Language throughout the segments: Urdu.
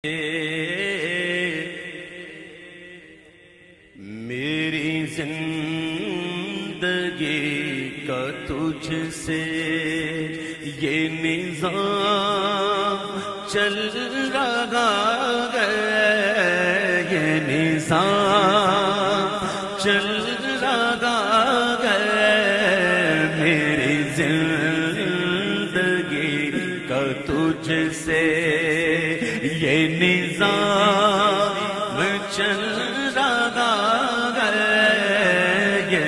میری زندگی کا تجھ سے یہ نظام چل رہا ہے، یہ نظام چل رہا ہے، میری زندگی کا تجھ سے یہ نظام چل رہا ہے، یہ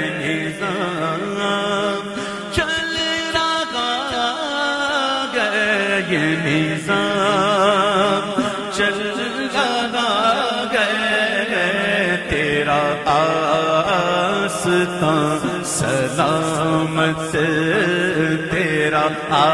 نظام چل رہا ہے، یہ نظام چل رہا ہے، تیرا آستان سلامت، تیرا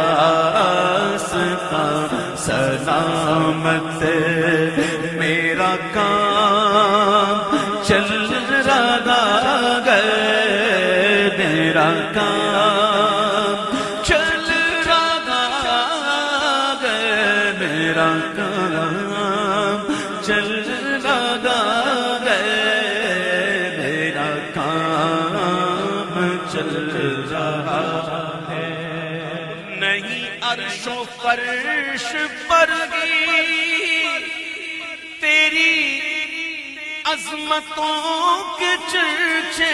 آستان سلامت، میرا کام چل رہا ہے، میرا کام چل رہا ہے، میرا کام چل رہا ہے، میرا کام چل رہا ہے، نہیں عرش و فرش پر گی تیری عظمتوں کے چرچے،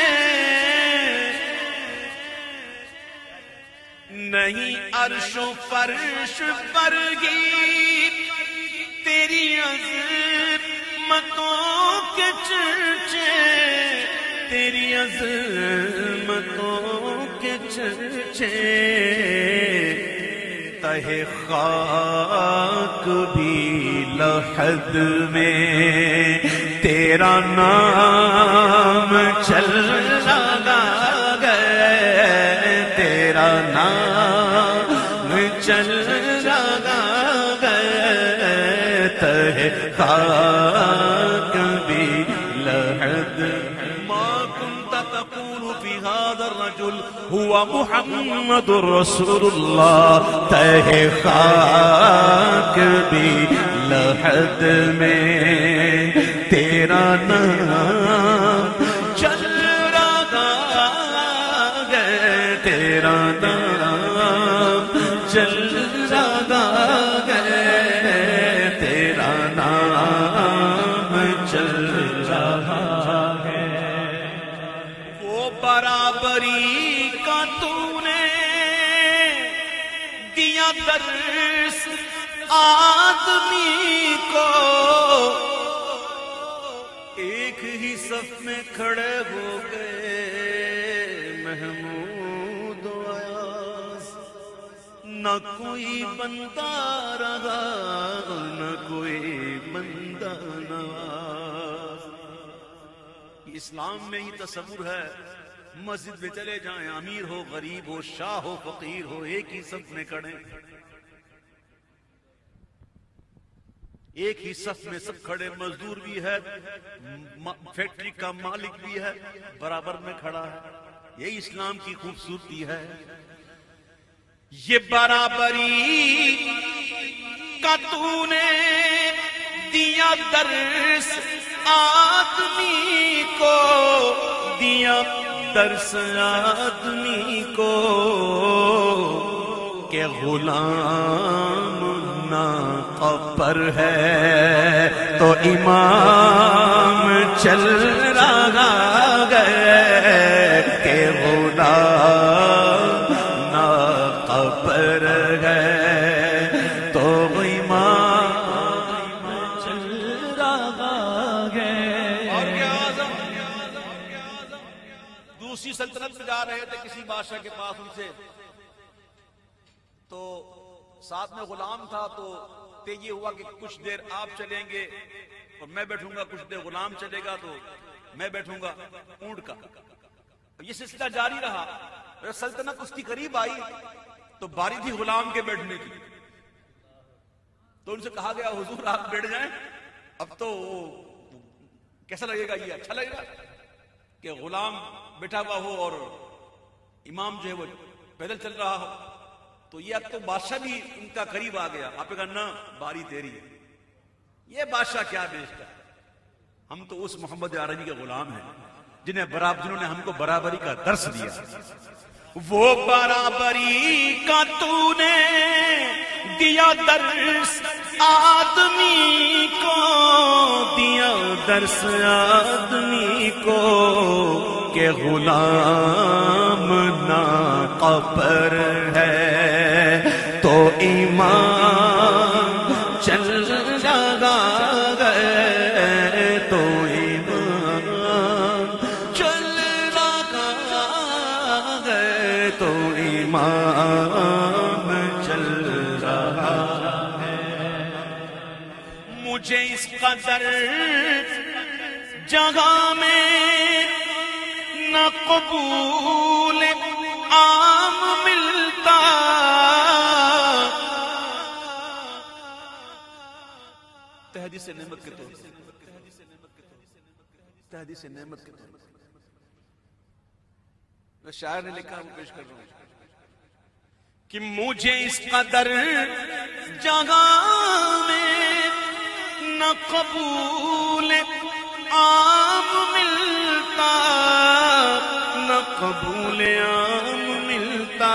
نہیں عرش و فرش پر گی تیری عظمتوں کے چرچے، تیری عظمتوں کے چرچے، تہ خاک بھی لحد میں تیرا نام چل رہا ہے، تیرا نام چل رہا ہے، تہ خاک بھی لحد ما كنت تقول في هذا الرجل هو محمد رسول الله، تہ خاک بھی لحد میں تیرا نام چل رہا ہے، تیرا نام چل رہا ہے، تیرا نام چل رہا ہے، وہ برابری کا تو نے دیا درس آدمی کو، ایک ہی صف میں کھڑے ہو گئے محمود و ایاز، نہ کوئی بندہ رہا نہ کوئی بندہ نواز۔ اسلام میں ہی تصور ہے، مسجد میں چلے جائیں، امیر ہو غریب ہو شاہ ہو فقیر ہو، ایک ہی صف میں کھڑے، ایک ہی صف میں سب کھڑے، مزدور بھی ہے فیکٹری کا مالک بھی ہے برابر میں کھڑا ہے، یہی اسلام کی خوبصورتی ہے۔ یہ برابری کا تو نے دیا درس آدمی کو، دیا درس آدمی کو کہ غلام پر ہے تو امام چل رہا ہے، کہ غلام ناقہ پر ہے تو امام چل رہا ہے۔ اور کیا دوسری سلطنت میں جا رہے تھے کسی بادشاہ کے پاس، ان سے تو ساتھ میں غلام تھا، تو یہ ہوا کہ کچھ دیر آپ چلیں گے اور میں بیٹھوں گا، کچھ دیر غلام چلے گا تو میں بیٹھوں گا اونٹ کا، یہ سلسلہ جاری رہا۔ سلطنت اس کی قریب آئی تو باری تھی غلام کے بیٹھنے کی، تو ان سے کہا گیا حضور آپ بیٹھ جائیں، اب تو کیسا لگے گا، یہ اچھا لگے گا کہ غلام بیٹھا ہوا ہو اور امام جو ہے وہ پیدل چل رہا ہو، تو یہ اب تو بادشاہ بھی ان کا قریب آ گیا، آپ نے کہا نا باری تیری ہے، یہ بادشاہ کیا بیچتا ہے؟ ہم تو اس محمد عربی کے غلام ہیں جنہوں نے ہم کو برابری کا درس دیا. وہ برابری کا تو نے دیا درس آدمی کو، دیا درس آدمی کو کہ غلام نا قبر ہے تو ایمان چل رہا گئے، تو ایمان چل رہا گئے، تو ایمان چل رہا ہے. مجھے اس قدر جگہ میں نہ قبول عام ملتا، تحدیث نعمت کے طور پر، تحدیث نعمت کے طور پر میں شاعر نے لکھا، وہ پیش کر رہا ہوں کہ مجھے اس قدر جگہ میں نہ قبول عام ملتا، نہ قبول عام ملتا،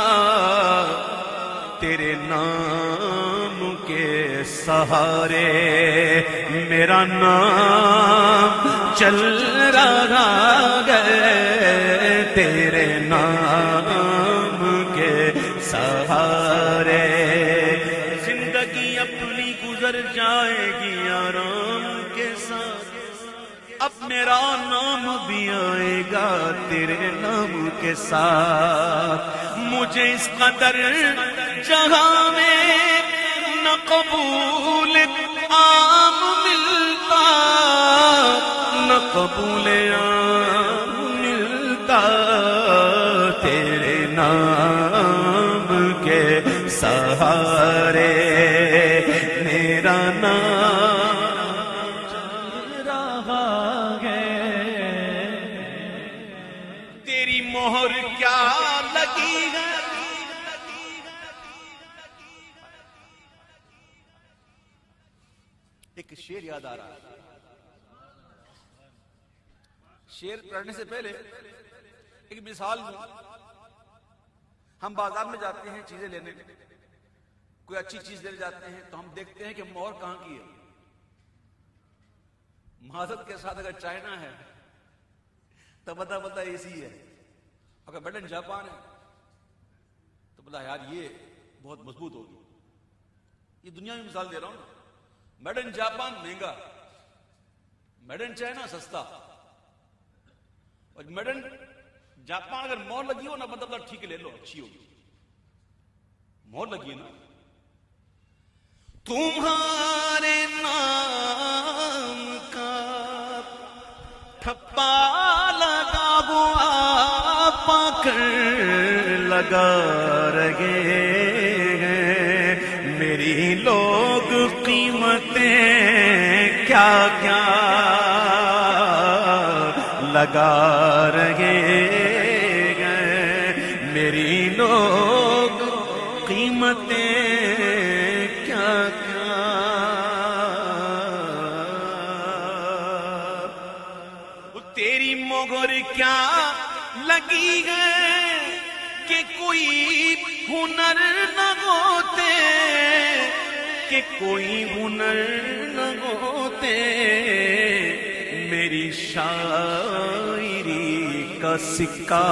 تیرے نام کے سہارے میرا نام چل رہا گئے، تیرے نام کے سہارے زندگی اپنی گزر جائے گی آرام کے ساتھ، اب میرا نام بھی آئے گا تیرے نام کے ساتھ. مجھے اس قدر جگہ میں نہ قبول عام ملتا، نہ قبول عام ملتا، تیرے نام کے سہارے میرا نام چل رہا ہے. تیری مہر کیا لگی ہے، ایک شعر یاد آ رہا ہے. شعر پڑھنے سے پہلے ایک مثال دوں. ہم بازار میں جاتے ہیں چیزیں لینے، کوئی اچھی چیز لینے جاتے ہیں تو ہم دیکھتے ہیں کہ مہر کہاں کی ہے. معذرت کے ساتھ اگر چائنا ہے تو بتا ایسی ہے، اگر میڈ ان جاپان ہے تو بتا یار یہ بہت مضبوط ہوگی. یہ دنیا میں مثال دے رہا ہوں. میڈ ان جاپان مہنگا، میڈ ان چائنا سستا. اور میڈ ان جاپان اگر مہر لگی ہو نا مطلب ٹھیک ہے لے لو، اچھی ہوگی. مہر لگی ہے نا. تمہارے نام کا ٹھپا لگا ہوا پکڑ لگا رہے ہیں میری لوگ قیمتیں کیا کیا لگا رہے ہیں میری لوگ قیمتیں کیا کیا. تیری مہر کیا لگی ہے کہ کوئی ہنر نہ ہوتے، کہ کوئی ہنر نہ ہوتے، میری شاعری کا سکہ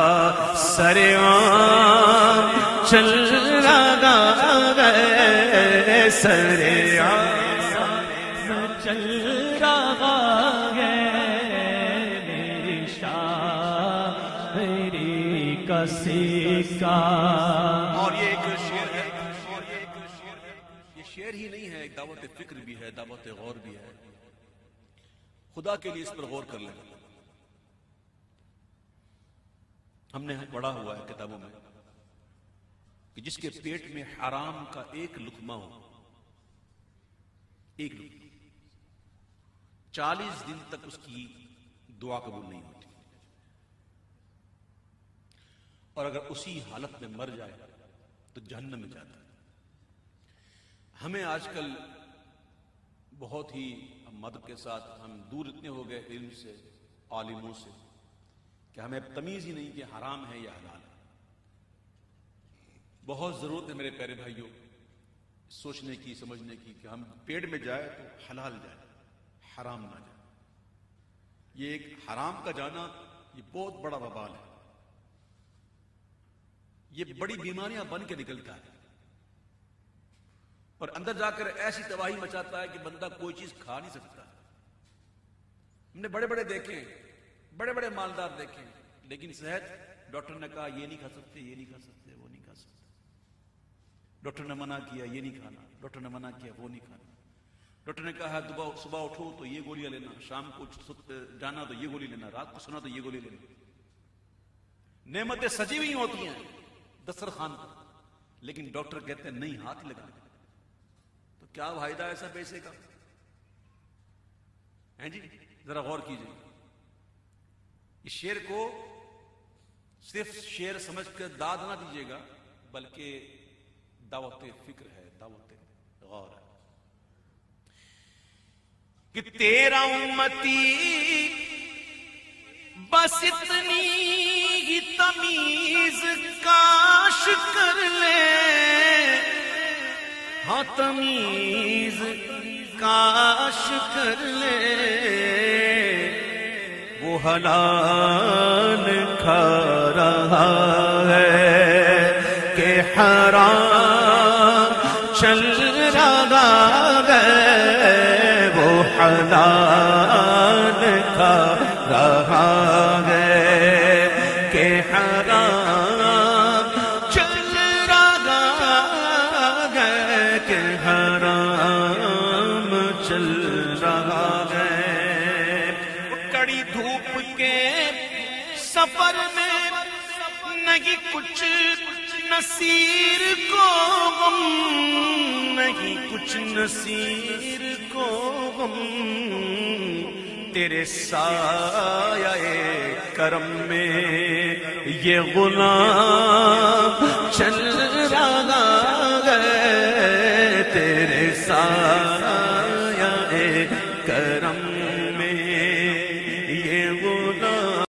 سرعام چل رہا ہے، سرعام چل رہا ہے، میری شاعری کا سکہ. اور یہ ایک شعر ہے، یہ شعر ہی نہیں ہے، ایک دعوت فکر بھی ہے، دعوت غور بھی ہے. خدا کے لیے اس پر غور کر لیں. ہم نے پڑھا ہوا ہے کتابوں میں کہ جس کے پیٹ میں حرام کا ایک لقمہ ہو، ایک لقمہ، 40 دن تک اس کی دعا قبول نہیں ہوتی، اور اگر اسی حالت میں مر جائے تو جہنم میں جاتا ہے. ہمیں آج کل بہت ہی مدد کے ساتھ ہم دور اتنے ہو گئے علم سے، عالموں سے، کہ ہمیں اب تمیز ہی نہیں کہ حرام ہے یا حلال ہے۔ بہت ضرورت ہے میرے پیارے بھائیوں سوچنے کی، سمجھنے کی، کہ ہم پیٹ میں جائے تو حلال جائے، حرام نہ جائے۔ یہ ایک حرام کا جانا یہ بہت بڑا وبال ہے، یہ بڑی بیماریاں بن کے نکلتا ہے اور اندر جا کر ایسی تباہی مچاتا ہے کہ بندہ کوئی چیز کھا نہیں سکتا۔ ہم نے بڑے بڑے دیکھے ہیں، بڑے بڑے مالدار دیکھے ہیں، لیکن صحت ڈاکٹر نے کہا یہ نہیں کھا سکتے، یہ نہیں کھا سکتے، وہ نہیں کھا سکتے، ڈاکٹر نے منع کیا یہ نہیں کھانا، ڈاکٹر نے منع کیا وہ نہیں کھانا، ڈاکٹر نے کہا صبح اٹھو تو یہ گولیاں لینا، شام کو جانا تو یہ گولی لینا، رات کو سونا تو یہ گولی لینا۔ نعمتیں سجی ہوئی ہوتی ہیں دسترخوان پر، لیکن ڈاکٹر کہتے ہیں نہیں، ہاتھ لگانا۔ تو کیا فائدہ ایسا پیسے کا؟ ہیں جی، ذرا غور کیجیے۔ اس شعر کو صرف شعر سمجھ کر داد نہ دیجیے گا، بلکہ دعوت فکر ہے، دعوت غور ہے کہ تیرا امتی بس اتنی ہی تمیز کاش کر لے، ہاں تمیز کاش کر لے، وہ حلال کھا رہا ہے کہ حرام چل رہا ہے، وہ حلال کھا رہا ہے کہ حرام چل رہا ہے، کہ حرام چل رہا ہے۔ کڑی دھوپ کے سفر میں نہیں کچھ نصیر کو غم، نہیں کچھ نصیر کو غم، تیرے سایہ کرم میں یہ غلام چل رہا